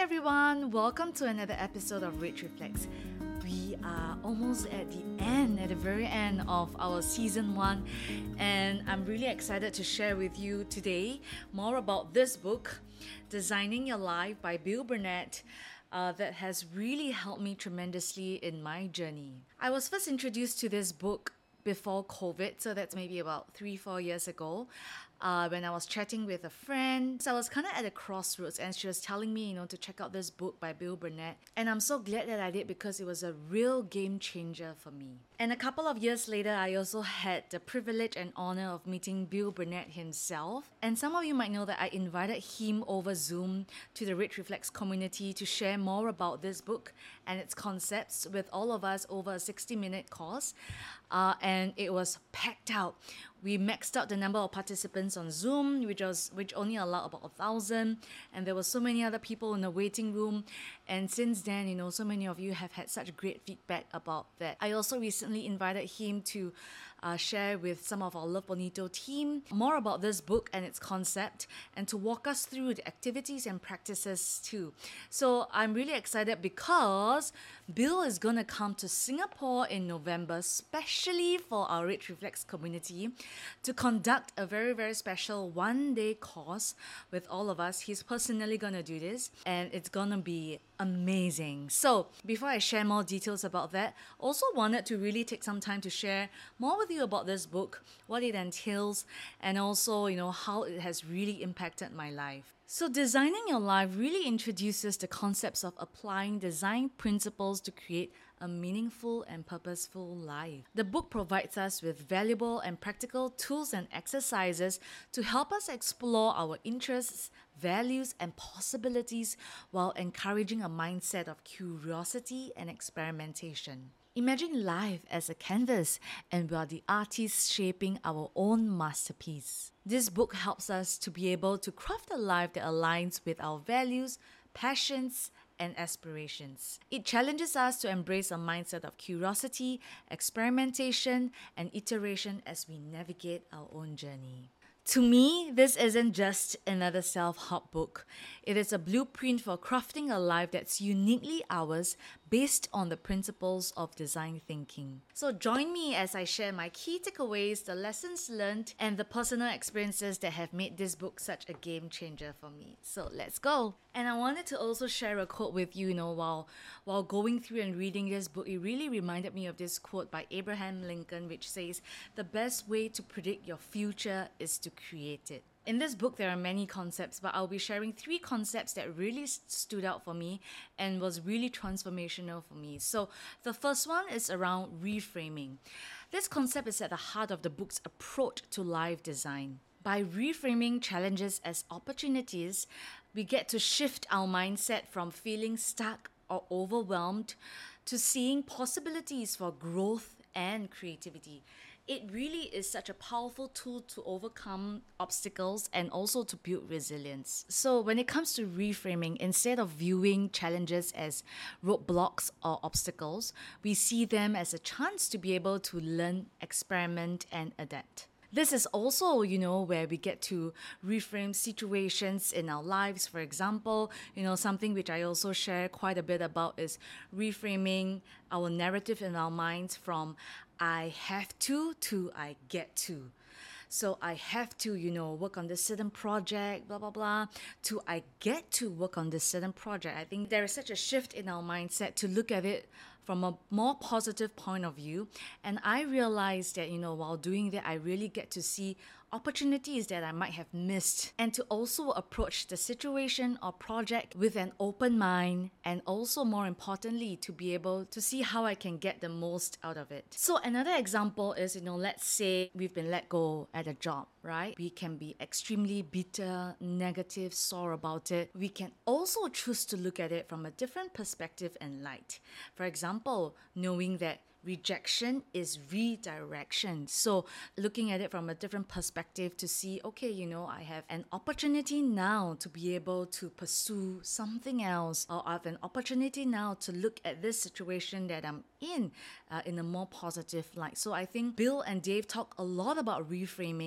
everyone, welcome to another episode of Rich Reflects. We are almost at the very end of our season 1, and I'm really excited to share with you today more about this book, Designing Your Life by Bill Burnett, that has really helped me tremendously in my journey. I was first introduced to this book before COVID, so that's maybe about 3-4 years ago, when I was chatting with a friend. So I was kind of at a crossroads, and she was telling me, to check out this book by Bill Burnett. And I'm so glad that I did, because it was a real game changer for me. And a couple of years later, I also had the privilege and honor of meeting Bill Burnett himself. And some of you might know that I invited him over Zoom to the Rich Reflects community to share more about this book and its concepts with all of us over a 60-minute course. And it was packed out. We maxed out the number of participants on Zoom, which only allowed about 1,000, and there were so many other people in the waiting room. And since then, so many of you have had such great feedback about that. I also recently invited him to share with some of our Love Bonito team more about this book and its concept, and to walk us through the activities and practices too. So I'm really excited because Bill is going to come to Singapore in November, especially for our Rich Reflects community, to conduct a very, very special one-day course with all of us. He's personally going to do this, and it's going to be amazing. So before I share more details about that, also wanted to really take some time to share more with you about this book, what it entails, and also, how it has really impacted my life. So Designing Your Life really introduces the concepts of applying design principles to create a meaningful and purposeful life. The book provides us with valuable and practical tools and exercises to help us explore our interests, values, and possibilities while encouraging a mindset of curiosity and experimentation. Imagine life as a canvas, and we are the artists shaping our own masterpiece. This book helps us to be able to craft a life that aligns with our values, passions, and aspirations. It challenges us to embrace a mindset of curiosity, experimentation, and iteration as we navigate our own journey. To me, this isn't just another self-help book. It is a blueprint for crafting a life that's uniquely ours based on the principles of design thinking. So join me as I share my key takeaways, the lessons learned, and the personal experiences that have made this book such a game changer for me. So let's go. And I wanted to also share a quote with you, while going through and reading this book. It really reminded me of this quote by Abraham Lincoln, which says, "The best way to predict your future is to create it." In this book, there are many concepts, but I'll be sharing 3 concepts that really stood out for me and was really transformational for me. So the first one is around reframing. This concept is at the heart of the book's approach to life design. By reframing challenges as opportunities, we get to shift our mindset from feeling stuck or overwhelmed to seeing possibilities for growth and creativity. It really is such a powerful tool to overcome obstacles and also to build resilience. So when it comes to reframing, instead of viewing challenges as roadblocks or obstacles, we see them as a chance to be able to learn, experiment, and adapt. This is also, where we get to reframe situations in our lives. For example, something which I also share quite a bit about is reframing our narrative in our minds from I have to I get to. So I have to, work on this certain project, blah, blah, blah, to I get to work on this certain project. I think there is such a shift in our mindset to look at it from a more positive point of view. And I realized that, while doing that, I really get to see opportunities that I might have missed, and to also approach the situation or project with an open mind, and also more importantly, to be able to see how I can get the most out of it. So another example is, let's say we've been let go at a job, right? We can be extremely bitter, negative, sore about it. We can also choose to look at it from a different perspective and light. For example, knowing that rejection is redirection. So looking at it from a different perspective to see, okay, I have an opportunity now to be able to pursue something else, or I have an opportunity now to look at this situation that I'm in a more positive light. So I think Bill and Dave talk a lot about reframing, and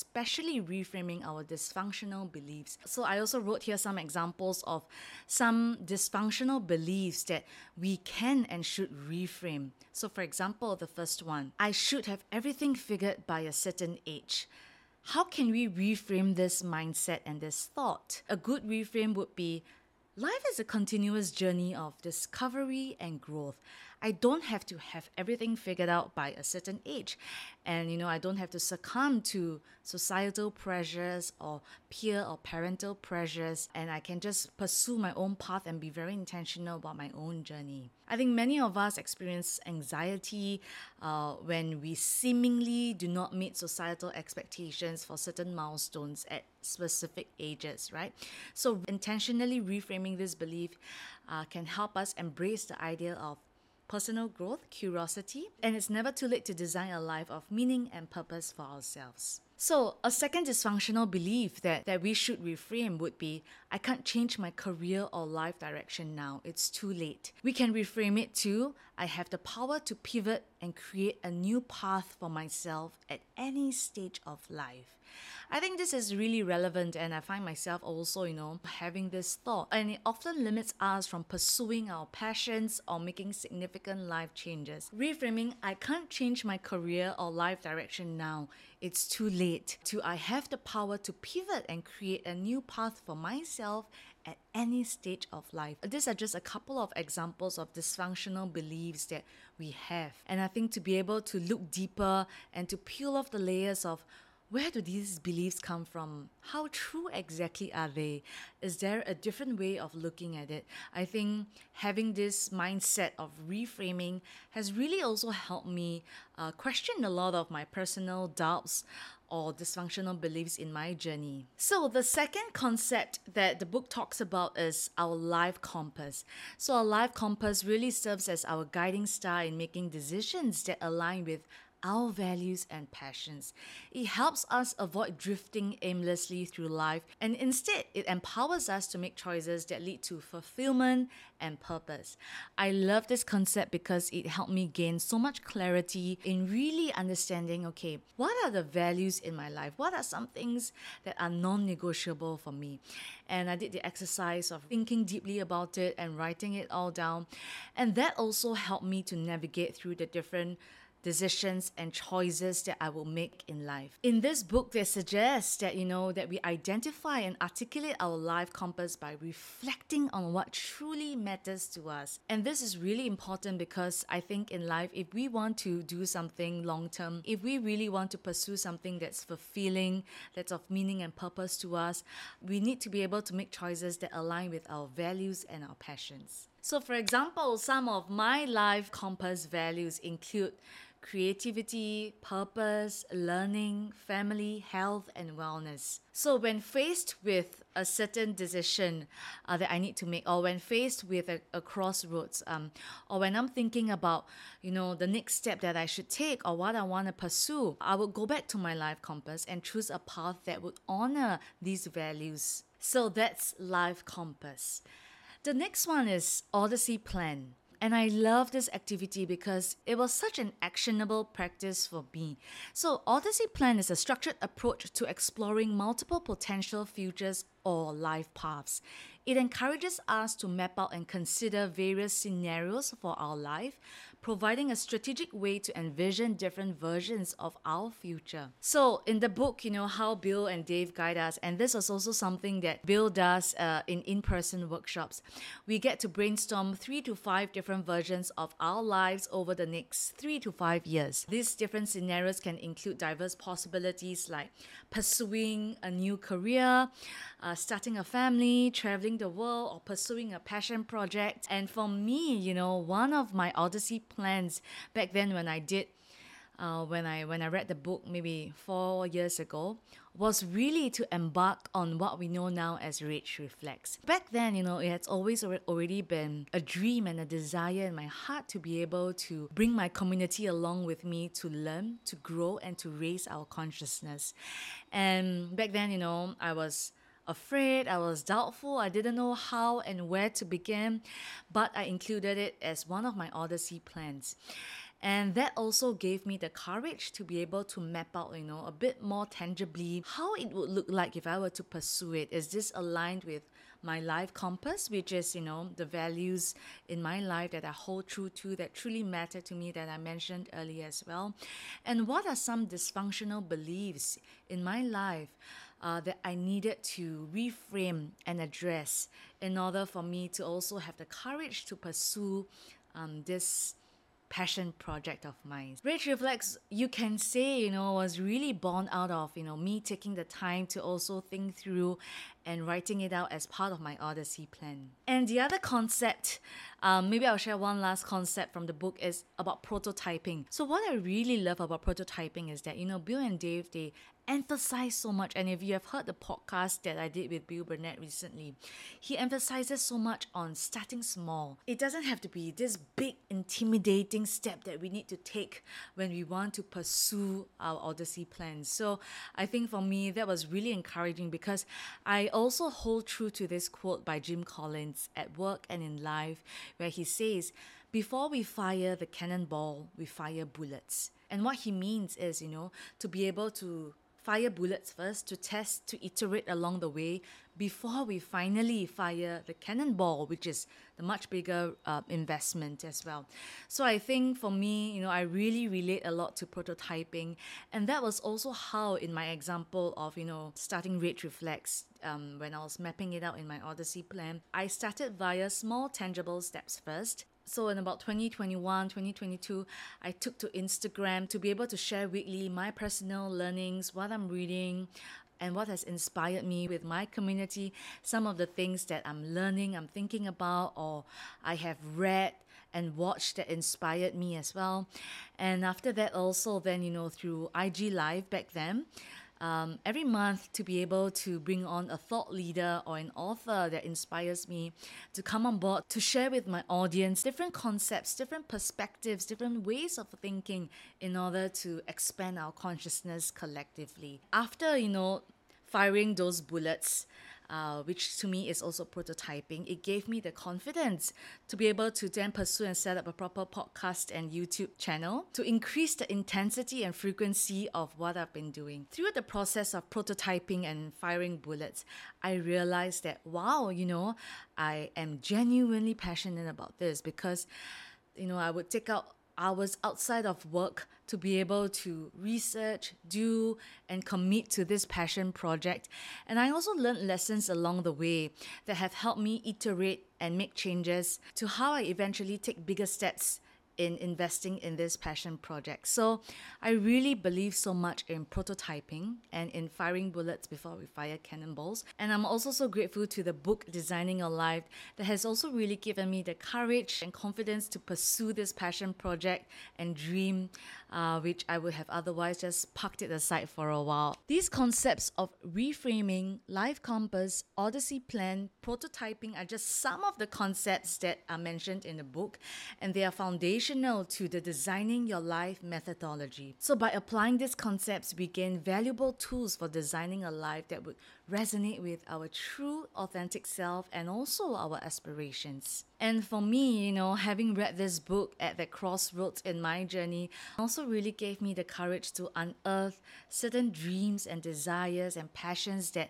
especially reframing our dysfunctional beliefs. So I also wrote here some examples of some dysfunctional beliefs that we can and should reframe. So for example, the first one, I should have everything figured by a certain age. How can we reframe this mindset and this thought? A good reframe would be, life is a continuous journey of discovery and growth. I don't have to have everything figured out by a certain age. And, I don't have to succumb to societal pressures or peer or parental pressures. And I can just pursue my own path and be very intentional about my own journey. I think many of us experience anxiety when we seemingly do not meet societal expectations for certain milestones at specific ages, right? So intentionally reframing this belief can help us embrace the idea of personal growth, curiosity, and it's never too late to design a life of meaning and purpose for ourselves. So a second dysfunctional belief that we should reframe would be, I can't change my career or life direction now. It's too late. We can reframe it to, I have the power to pivot and create a new path for myself at any stage of life. I think this is really relevant, and I find myself also, having this thought. And it often limits us from pursuing our passions or making significant life changes. Reframing, I can't change my career or life direction now. It's too late. To I have the power to pivot and create a new path for myself at any stage of life. These are just a couple of examples of dysfunctional beliefs that we have. And I think to be able to look deeper and to peel off the layers of where do these beliefs come from? How true exactly are they? Is there a different way of looking at it? I think having this mindset of reframing has really also helped me question a lot of my personal doubts or dysfunctional beliefs in my journey. So the second concept that the book talks about is our life compass. So our life compass really serves as our guiding star in making decisions that align with our values and passions. It helps us avoid drifting aimlessly through life, and instead it empowers us to make choices that lead to fulfillment and purpose. I love this concept because it helped me gain so much clarity in really understanding, okay, what are the values in my life? What are some things that are non-negotiable for me? And I did the exercise of thinking deeply about it and writing it all down. And that also helped me to navigate through the different decisions and choices that I will make in life. In this book, they suggest that, that we identify and articulate our life compass by reflecting on what truly matters to us. And this is really important because I think in life, if we want to do something long term, if we really want to pursue something that's fulfilling, that's of meaning and purpose to us, we need to be able to make choices that align with our values and our passions. So for example, some of my life compass values include creativity, purpose, learning, family, health, and wellness. So when faced with a certain decision that I need to make, or when faced with a crossroads, or when I'm thinking about, the next step that I should take or what I want to pursue, I would go back to my life compass and choose a path that would honor these values. So that's life compass. The next one is Odyssey Plan. And I love this activity because it was such an actionable practice for me. So Odyssey Plan is a structured approach to exploring multiple potential futures or life paths. It encourages us to map out and consider various scenarios for our life, providing a strategic way to envision different versions of our future. So in the book, how Bill and Dave guide us, and this is also something that Bill does in-person workshops. We get to brainstorm 3 to 5 different versions of our lives over the next 3 to 5 years. These different scenarios can include diverse possibilities like pursuing a new career, starting a family, traveling the world, or pursuing a passion project. And for me, one of my Odyssey plans back then when I did, when I read the book maybe 4 years ago, was really to embark on what we know now as Rich Reflects. Back then, it had always already been a dream and a desire in my heart to be able to bring my community along with me to learn, to grow, and to raise our consciousness. And back then, I was afraid, I was doubtful, I didn't know how and where to begin, but I included it as one of my Odyssey plans. And that also gave me the courage to be able to map out, a bit more tangibly how it would look like if I were to pursue it. Is this aligned with my life compass, which is, the values in my life that I hold true to, that truly matter to me, that I mentioned earlier as well? And what are some dysfunctional beliefs in my life that I needed to reframe and address in order for me to also have the courage to pursue this passion project of mine. Rich Reflects, you can say, was really born out of, me taking the time to also think through and writing it out as part of my Odyssey plan. And the other concept, maybe I'll share one last concept from the book, is about prototyping. So what I really love about prototyping is that, Bill and Dave, they emphasize so much. And if you have heard the podcast that I did with Bill Burnett recently, he emphasizes so much on starting small. It doesn't have to be this big, intimidating step that we need to take when we want to pursue our Odyssey plans. So I think for me, that was really encouraging, because I also hold true to this quote by Jim Collins at work and in life, where he says, "Before we fire the cannonball, we fire bullets." And what he means is, to be able to fire bullets first, to test, to iterate along the way before we finally fire the cannonball, which is the much bigger investment as well. So I think for me, I really relate a lot to prototyping. And that was also how, in my example of, starting Rich Reflects, when I was mapping it out in my Odyssey plan, I started via small tangible steps first. So in about 2021, 2022, I took to Instagram to be able to share weekly my personal learnings, what I'm reading, and what has inspired me with my community, some of the things that I'm learning, I'm thinking about, or I have read and watched that inspired me as well. And after that also then, through IG Live back then, every month to be able to bring on a thought leader or an author that inspires me to come on board to share with my audience different concepts, different perspectives, different ways of thinking in order to expand our consciousness collectively. After, firing those bullets, which to me is also prototyping, it gave me the confidence to be able to then pursue and set up a proper podcast and YouTube channel to increase the intensity and frequency of what I've been doing. Through the process of prototyping and firing bullets, I realized that, wow, I am genuinely passionate about this, because, I would take out hours outside of work to be able to research, do, and commit to this passion project. And I also learned lessons along the way that have helped me iterate and make changes to how I eventually take bigger steps in investing in this passion project. So I really believe so much in prototyping and in firing bullets before we fire cannonballs. And I'm also so grateful to the book Designing Your Life that has also really given me the courage and confidence to pursue this passion project and dream, which I would have otherwise just parked it aside for a while. These concepts of reframing, life compass, Odyssey plan, prototyping are just some of the concepts that are mentioned in the book, and they are foundational to the Designing Your Life methodology. So by applying these concepts, we gain valuable tools for designing a life that would resonate with our true, authentic self and also our aspirations. And for me, having read this book at that crossroads in my journey also really gave me the courage to unearth certain dreams and desires and passions that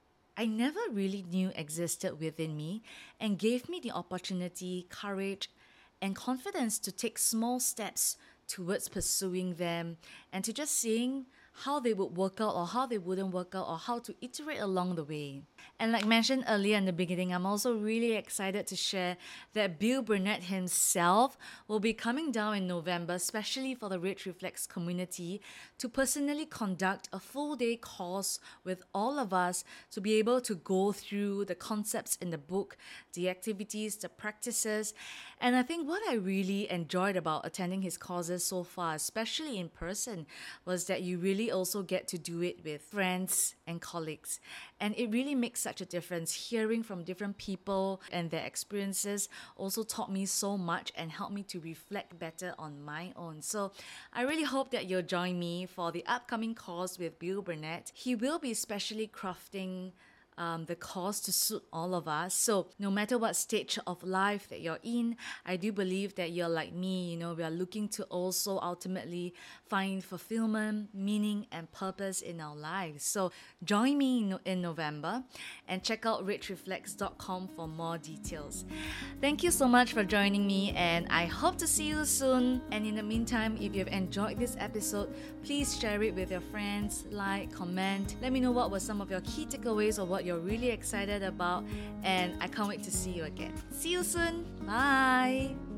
I never really knew existed within me, and gave me the opportunity, courage, and confidence to take small steps towards pursuing them, and to just seeing how they would work out or how they wouldn't work out, or how to iterate along the way. And like mentioned earlier in the beginning, I'm also really excited to share that Bill Burnett himself will be coming down in November, especially for the Rich Reflects community, to personally conduct a full day course with all of us to be able to go through the concepts in the book, the activities, the practices. And I think what I really enjoyed about attending his courses so far, especially in person, was that you really also get to do it with friends and colleagues. And it really makes such a difference. Hearing from different people and their experiences also taught me so much and helped me to reflect better on my own. So I really hope that you'll join me for the upcoming course with Bill Burnett. He will be specially crafting the cause to suit all of us. So no matter what stage of life that you're in, I do believe that you're like me, we are looking to also ultimately find fulfillment, meaning, and purpose in our lives. So join me in November and check out richreflects.com for more details. Thank you so much for joining me, and I hope to see you soon. And in the meantime, if you've enjoyed this episode, please share it with your friends, like, comment. Let me know what were some of your key takeaways or what you're really excited about, and I can't wait to see you again. See you soon. Bye.